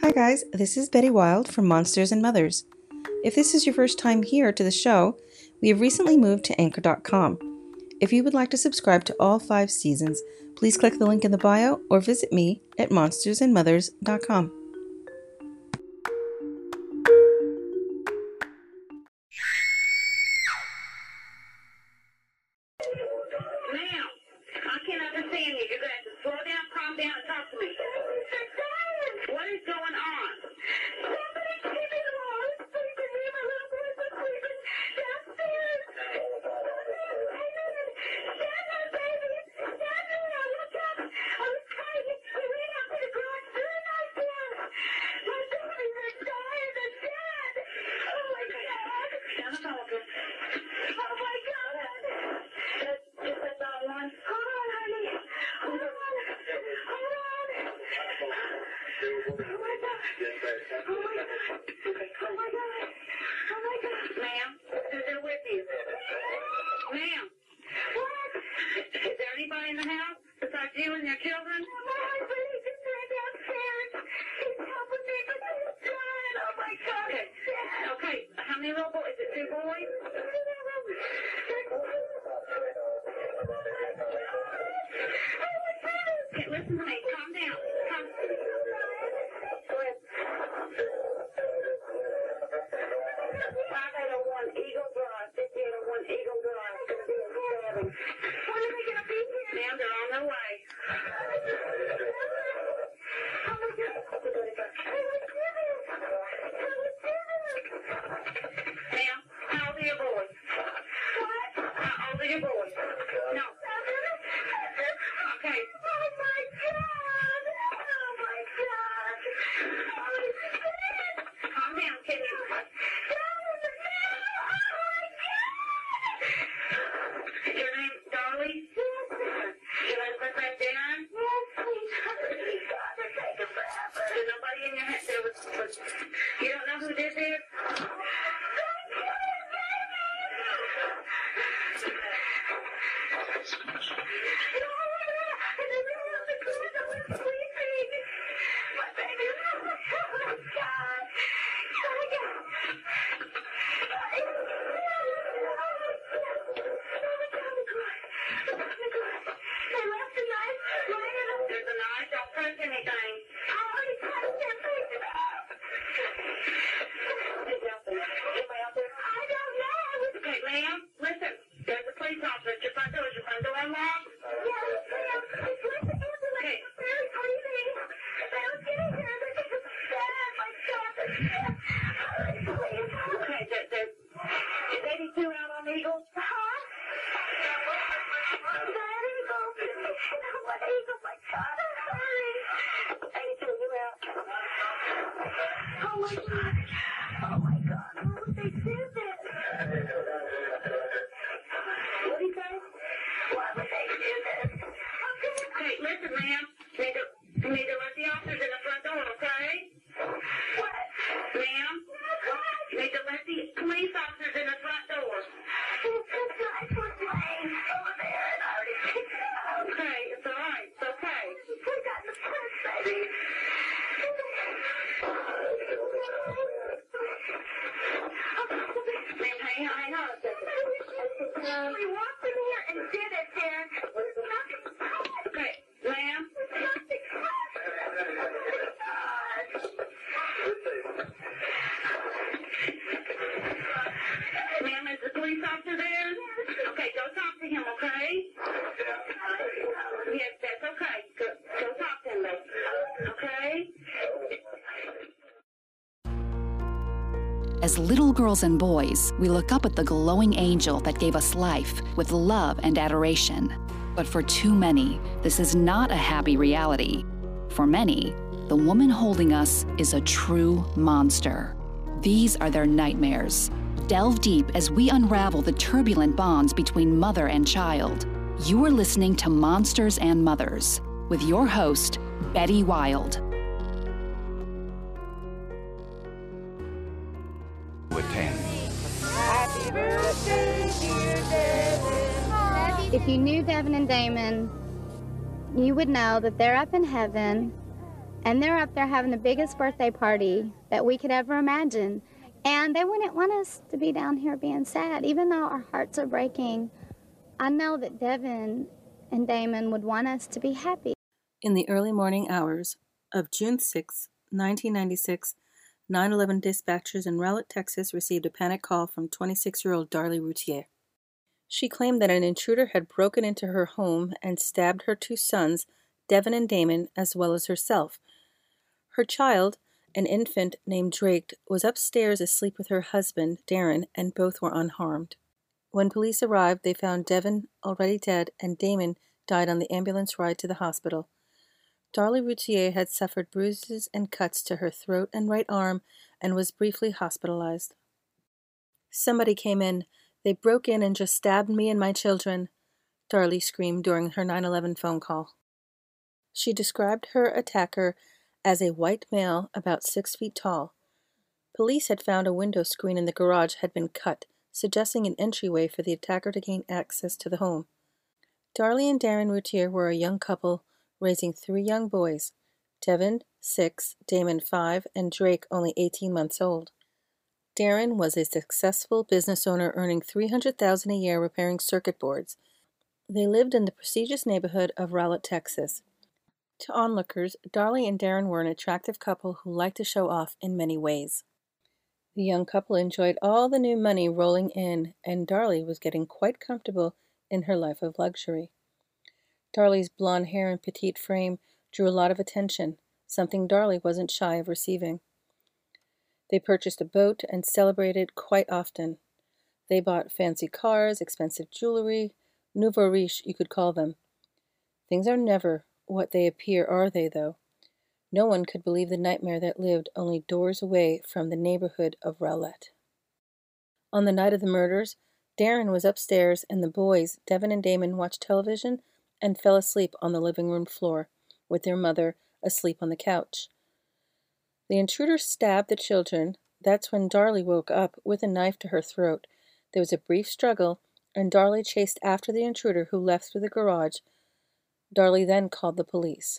Hi guys, this is Betty Wild from Monsters and Mothers. If this is your first time here to the show, we have recently moved to Anchor.com. If you would like to subscribe to all 5 seasons, please click the link in the bio or visit me at monstersandmothers.com. Ma'am, I can't understand you. You're going to have to slow down, calm down, and talk to me. What is going on? Somebody came in while I was sleeping. Me and my little boys were sleeping downstairs. Stand there, baby. Stand there. Look up. I was trying. We ran out to the garage. They're not dead. My babies are dying. They're dead. Oh, my God. Down the telephone. Oh, my God. Is that the one? Hold on, honey. Hold on. Hold on. Oh, my God. Oh, my God. Oh, my God. Oh, my God. Ma'am, who's there with you? Ma'am. What? Is there anybody in the house besides you and your children? My husband, he's just right downstairs. He's helping me, but he's dying. Oh, my God. Okay. How many little boys? Is it 2 boys? Okay, listen to me. Calm down. Calm. Go ahead. 5801 Eagle Drive. 5801 Eagle Drive. It's going to be a stabbing. When are they going to be here? Ma'am, they're on their way. Oh, my God. Ma'am, how old are your boys? What? How old are your boys? No. Okay. Oh, my God. Oh, my God. Calm down, can you? Your name, Darlie? Your husband, Darren? Yes, please. God, they're taking forever. There's nobody in your head. You don't know who this is? There's a knife. Don't touch anything. I already touched it. Anybody out there? I don't know. Okay, ma'am, listen. There's a police officer at your front door. Is your front door unlocked? Yes, ma'am. It's with the ambulance. Okay. They're breathing. They don't get in here. They're just sad. My God, they're sad. Please. Okay, is 82 out on Eagle? Huh? That Eagle. What Eagle? My God, hurry. 82, you out. Oh, my God. Oh, my God. Why would they do this? What did he say? Why would they do this? Okay, listen, ma'am. You need to let the officers in the front door, okay? What? Ma'am? What? You need to let the police officers in the front door. This guy's playing over there, and I already picked it up. Okay, it's all right. It's okay. We got the press, baby. Ma'am, hang on a second. We walked in here and did it, Darren. Okay, ma'am. Ma'am, is the police officer there? Okay, go talk to him, okay? Yes, that's okay. Go talk to him, though. Okay? As little girls and boys, we look up at the glowing angel that gave us life with love and adoration. But for too many, this is not a happy reality. For many, the woman holding us is a true monster. These are their nightmares. Delve deep as we unravel the turbulent bonds between mother and child. You are listening to Monsters and Mothers with your host, Betty Wild. Happy birthday, dear Devin. If you knew Devin and Damon, you would know that they're up in heaven And they're up there having the biggest birthday party that we could ever imagine. And they wouldn't want us to be down here being sad, even though our hearts are breaking. I know that Devin and Damon would want us to be happy. In the early morning hours of June 6, 1996, 9/11 dispatchers in Rowlett, Texas received a panic call from 26-year-old Darlie Routier. She claimed that an intruder had broken into her home and stabbed her two sons, Devin and Damon, as well as herself. Her child, an infant named Drake, was upstairs asleep with her husband, Darren, and both were unharmed. When police arrived, they found Devin already dead and Damon died on the ambulance ride to the hospital. Darlie Routier had suffered bruises and cuts to her throat and right arm and was briefly hospitalized. "Somebody came in. They broke in and just stabbed me and my children," Darlie screamed during her 9/11 phone call. She described her attacker as a white male about 6 feet tall. Police had found a window screen in the garage had been cut, suggesting an entryway for the attacker to gain access to the home. Darlie and Darren Routier were a young couple raising 3 young boys, Devin, 6, Damon, 5, and Drake, only 18 months old. Darren was a successful business owner earning $300,000 a year repairing circuit boards. They lived in the prestigious neighborhood of Rowlett, Texas. To onlookers, Darlie and Darren were an attractive couple who liked to show off in many ways. The young couple enjoyed all the new money rolling in, and Darlie was getting quite comfortable in her life of luxury. Darlie's blonde hair and petite frame drew a lot of attention, something Darlie wasn't shy of receiving. They purchased a boat and celebrated quite often. They bought fancy cars, expensive jewelry, nouveau riche, you could call them. Things are never what they appear, are they, though? No one could believe the nightmare that lived only doors away from the neighborhood of Rowlett. On the night of the murders, Darren was upstairs and the boys, Devin and Damon, watched television and fell asleep on the living room floor, with their mother asleep on the couch. The intruder stabbed the children. That's when Darlie woke up with a knife to her throat. There was a brief struggle, and Darlie chased after the intruder, who left through the garage. Darlie then called the police.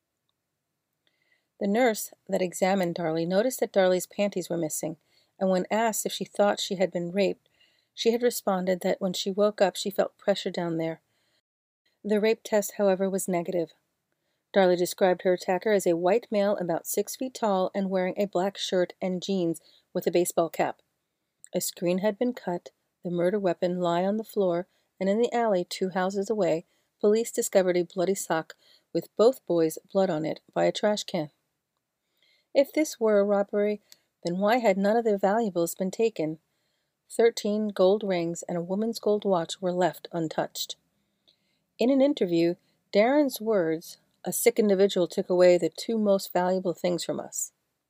The nurse that examined Darlie noticed that Darlie's panties were missing, and when asked if she thought she had been raped, she had responded that when she woke up she felt pressure down there. The rape test, however, was negative. Darlie described her attacker as a white male about 6 feet tall and wearing a black shirt and jeans with a baseball cap. A screen had been cut, the murder weapon lay on the floor, and in the alley 2 houses away, police discovered a bloody sock with both boys' blood on it by a trash can. If this were a robbery, then why had none of their valuables been taken? 13 gold rings and a woman's gold watch were left untouched. In an interview, Darren's words, "A sick individual took away the 2 most valuable things from us."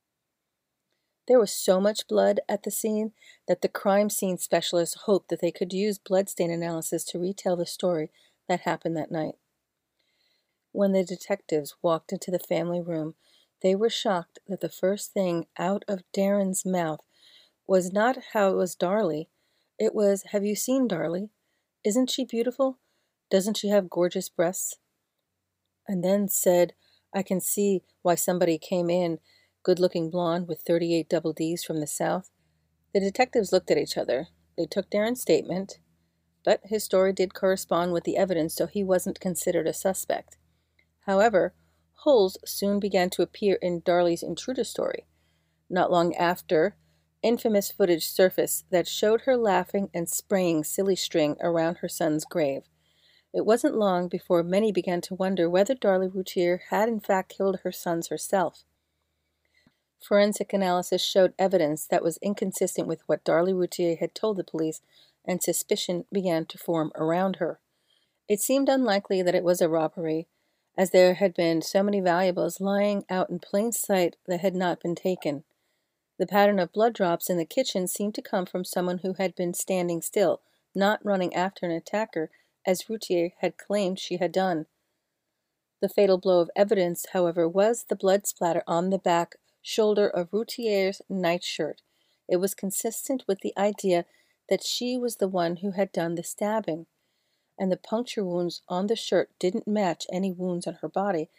There was so much blood at the scene that the crime scene specialists hoped that they could use bloodstain analysis to retell the story that happened that night. When the detectives walked into the family room, they were shocked that the first thing out of Darren's mouth was not how it was Darlie. It was, "Have you seen Darlie? Isn't she beautiful? Doesn't she have gorgeous breasts?" And then said, "I can see why somebody came in, good-looking blonde with 38 double Ds from the South." The detectives looked at each other. They took Darren's statement, but his story did correspond with the evidence, so he wasn't considered a suspect. However, holes soon began to appear in Darlie's intruder story. Not long after, infamous footage surfaced that showed her laughing and spraying silly string around her son's grave. It wasn't long before many began to wonder whether Darlie Routier had in fact killed her sons herself. Forensic analysis showed evidence that was inconsistent with what Darlie Routier had told the police, and suspicion began to form around her. It seemed unlikely that it was a robbery, as there had been so many valuables lying out in plain sight that had not been taken. The pattern of blood drops in the kitchen seemed to come from someone who had been standing still, not running after an attacker, as Routier had claimed she had done. The fatal blow of evidence, however, was the blood splatter on the back shoulder of Routier's nightshirt. It was consistent with the idea that she was the one who had done the stabbing, and the puncture wounds on the shirt didn't match any wounds on her body,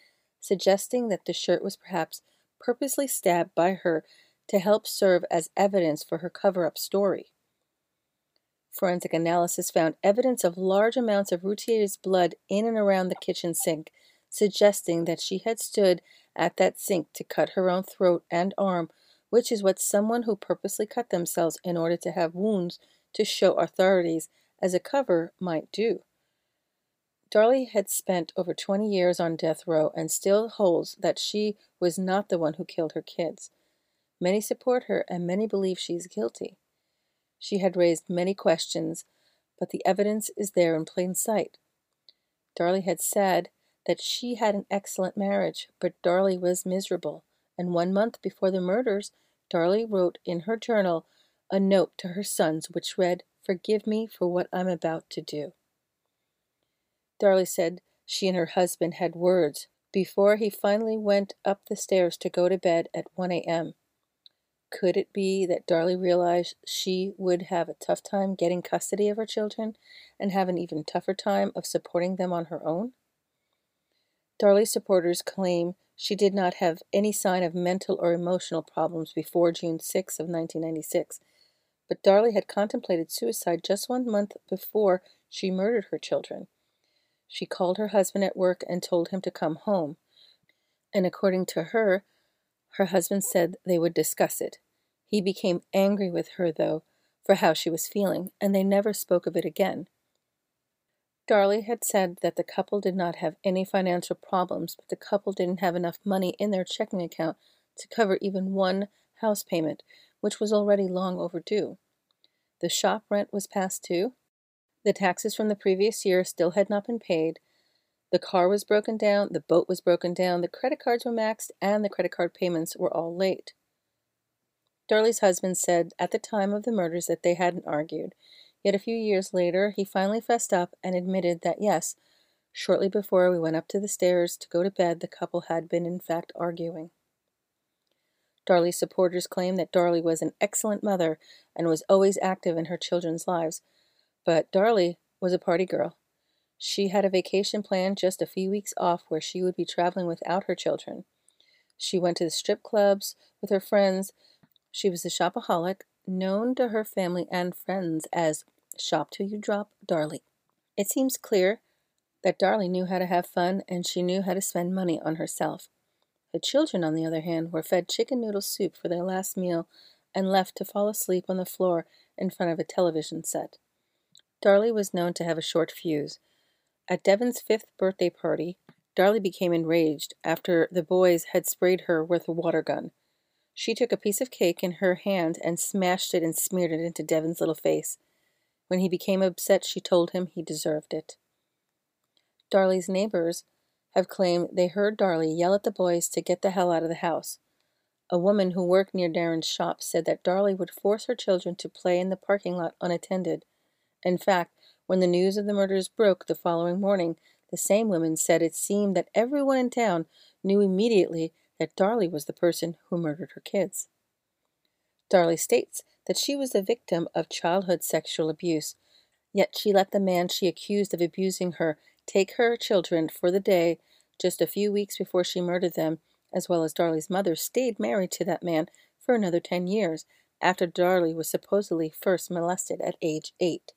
suggesting that the shirt was perhaps purposely stabbed by her to help serve as evidence for her cover-up story. Forensic analysis found evidence of large amounts of Routhier's blood in and around the kitchen sink, suggesting that she had stood at that sink to cut her own throat and arm, which is what someone who purposely cut themselves in order to have wounds to show authorities as a cover might do. Darlie had spent over 20 years on death row and still holds that she was not the one who killed her kids. Many support her and many believe she is guilty. She had raised many questions, but the evidence is there in plain sight. Darlie had said that she had an excellent marriage, but Darlie was miserable, and 1 month before the murders, Darlie wrote in her journal a note to her sons which read, "Forgive me for what I'm about to do." Darlie said she and her husband had words before he finally went up the stairs to go to bed at 1 a.m. Could it be that Darlie realized she would have a tough time getting custody of her children and have an even tougher time of supporting them on her own? Darlie's supporters claim she did not have any sign of mental or emotional problems before June 6 of 1996, but Darlie had contemplated suicide just 1 month before she murdered her children. She called her husband at work and told him to come home, and according to her husband said they would discuss it. He became angry with her, though, for how she was feeling, and they never spoke of it again. Darlie had said that the couple did not have any financial problems, but the couple didn't have enough money in their checking account to cover even one house payment, which was already long overdue. The shop rent was past due. The taxes from the previous year still had not been paid. The car was broken down, the boat was broken down, the credit cards were maxed, and the credit card payments were all late. Darlie's husband said at the time of the murders that they hadn't argued, yet a few years later he finally fessed up and admitted that yes, shortly before we went up to the stairs to go to bed, the couple had been in fact arguing. Darlie's supporters claim that Darlie was an excellent mother and was always active in her children's lives, but Darlie was a party girl. She had a vacation planned just a few weeks off where she would be traveling without her children. She went to the strip clubs with her friends. She was a shopaholic, known to her family and friends as Shop Till You Drop Darlie. It seems clear that Darlie knew how to have fun and she knew how to spend money on herself. The children, on the other hand, were fed chicken noodle soup for their last meal and left to fall asleep on the floor in front of a television set. Darlie was known to have a short fuse. At Devin's 5th birthday party, Darlie became enraged after the boys had sprayed her with a water gun. She took a piece of cake in her hand and smashed it and smeared it into Devin's little face. When he became upset, she told him he deserved it. Darlie's neighbors have claimed they heard Darlie yell at the boys to get the hell out of the house. A woman who worked near Darren's shop said that Darlie would force her children to play in the parking lot unattended. In fact, when the news of the murders broke the following morning, the same woman said it seemed that everyone in town knew immediately that Darlie was the person who murdered her kids. Darlie states that she was the victim of childhood sexual abuse, yet she let the man she accused of abusing her take her children for the day just a few weeks before she murdered them, as well as Darlie's mother stayed married to that man for another 10 years after Darlie was supposedly first molested at age 8.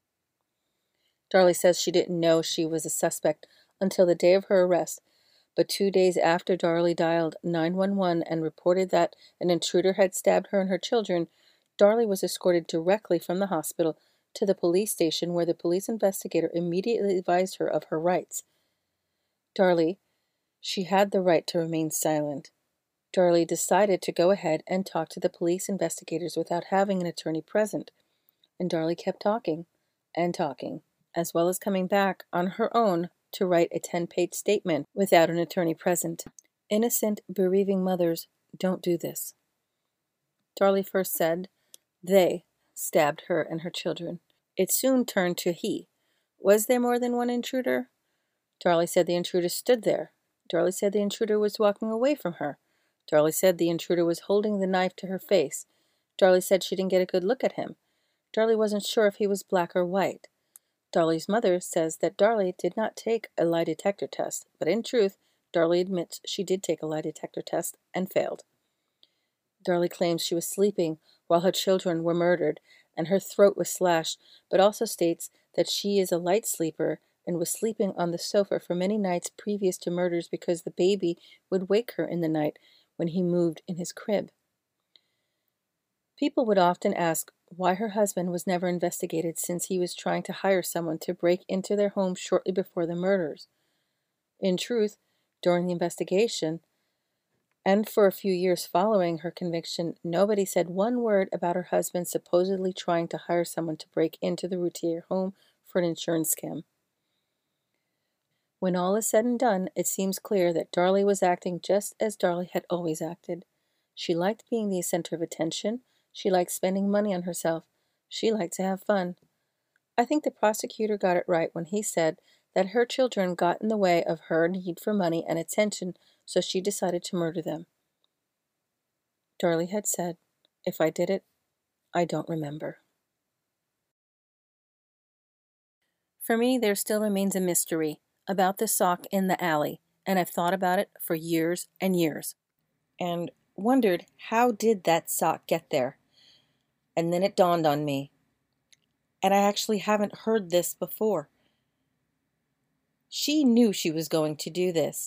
Darlie says she didn't know she was a suspect until the day of her arrest, but 2 days after Darlie dialed 911 and reported that an intruder had stabbed her and her children, Darlie was escorted directly from the hospital to the police station where the police investigator immediately advised her of her rights. Darlie, she had the right to remain silent. Darlie decided to go ahead and talk to the police investigators without having an attorney present, and Darlie kept talking and talking, as well as coming back on her own to write a 10-page statement without an attorney present. Innocent, bereaving mothers don't do this. Darlie first said they stabbed her and her children. It soon turned to he. Was there more than one intruder? Darlie said the intruder stood there. Darlie said the intruder was walking away from her. Darlie said the intruder was holding the knife to her face. Darlie said she didn't get a good look at him. Darlie wasn't sure if he was black or white. Darlie's mother says that Darlie did not take a lie detector test, but in truth, Darlie admits she did take a lie detector test and failed. Darlie claims she was sleeping while her children were murdered and her throat was slashed, but also states that she is a light sleeper and was sleeping on the sofa for many nights previous to murders because the baby would wake her in the night when he moved in his crib. People would often ask why her husband was never investigated since he was trying to hire someone to break into their home shortly before the murders. In truth, during the investigation, and for a few years following her conviction, nobody said one word about her husband supposedly trying to hire someone to break into the Routier home for an insurance scam. When all is said and done, it seems clear that Darlie was acting just as Darlie had always acted. She liked being the center of attention. She liked spending money on herself. She liked to have fun. I think the prosecutor got it right when he said that her children got in the way of her need for money and attention, so she decided to murder them. Darlie had said, "If I did it, I don't remember." For me, there still remains a mystery about the sock in the alley, and I've thought about it for years and years, and wondered how did that sock get there? And then it dawned on me, and I actually haven't heard this before. She knew she was going to do this,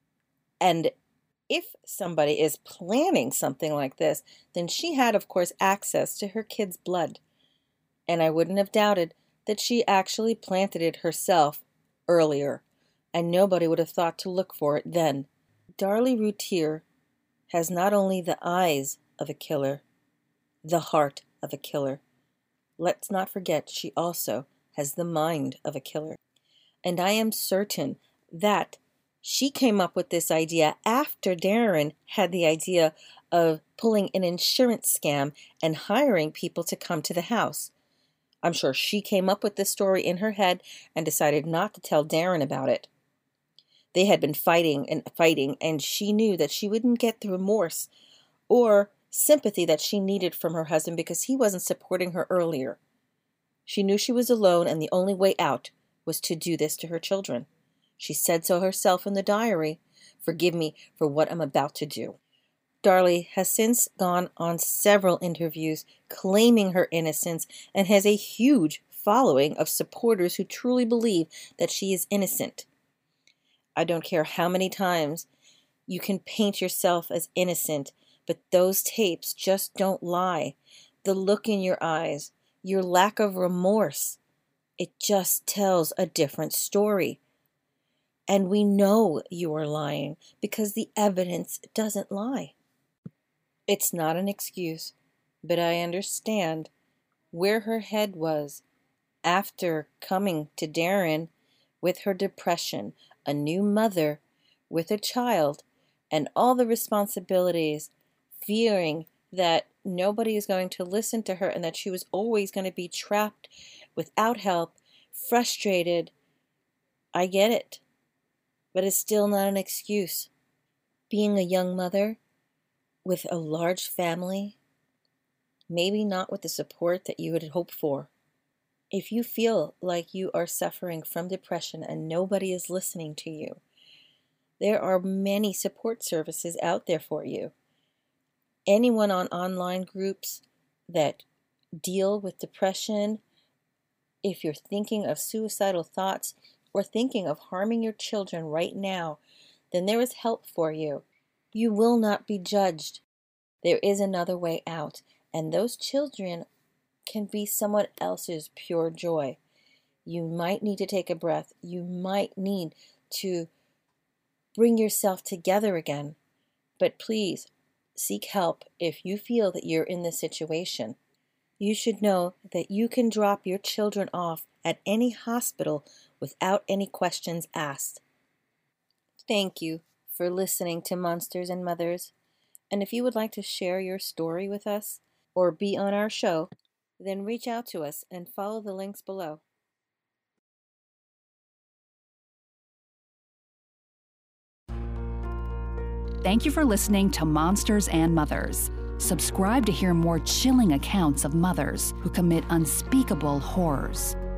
and if somebody is planning something like this, then she had, of course, access to her kid's blood, and I wouldn't have doubted that she actually planted it herself earlier, and nobody would have thought to look for it then. Darlie Routier has not only the eyes of a killer, the heart of a killer. Let's not forget she also has the mind of a killer. And I am certain that she came up with this idea after Darren had the idea of pulling an insurance scam and hiring people to come to the house. I'm sure she came up with this story in her head and decided not to tell Darren about it. They had been fighting, and she knew that she wouldn't get the remorse or sympathy that she needed from her husband because he wasn't supporting her earlier. She knew she was alone, and the only way out was to do this to her children. She said so herself in the diary. "Forgive me for what I'm about to do." Darlie has since gone on several interviews claiming her innocence and has a huge following of supporters who truly believe that she is innocent. I don't care how many times you can paint yourself as innocent, but those tapes just don't lie. The look in your eyes, your lack of remorse, it just tells a different story. And we know you are lying because the evidence doesn't lie. It's not an excuse, but I understand where her head was after coming to Darren with her depression, a new mother with a child, and all the responsibilities, fearing that nobody is going to listen to her and that she was always going to be trapped without help, frustrated. I get it, but it's still not an excuse. Being a young mother with a large family, maybe not with the support that you had hoped for. If you feel like you are suffering from depression and nobody is listening to you, there are many support services out there for you. Anyone on online groups that deal with depression, if you're thinking of suicidal thoughts or thinking of harming your children right now, then there is help for you. You will not be judged. There is another way out, and those children can be someone else's pure joy. You might need to take a breath. You might need to bring yourself together again. But please, seek help if you feel that you're in this situation. You should know that you can drop your children off at any hospital without any questions asked. Thank you for listening to Monsters and Mothers. And if you would like to share your story with us or be on our show, then reach out to us and follow the links below. Thank you for listening to Monsters and Mothers. Subscribe to hear more chilling accounts of mothers who commit unspeakable horrors.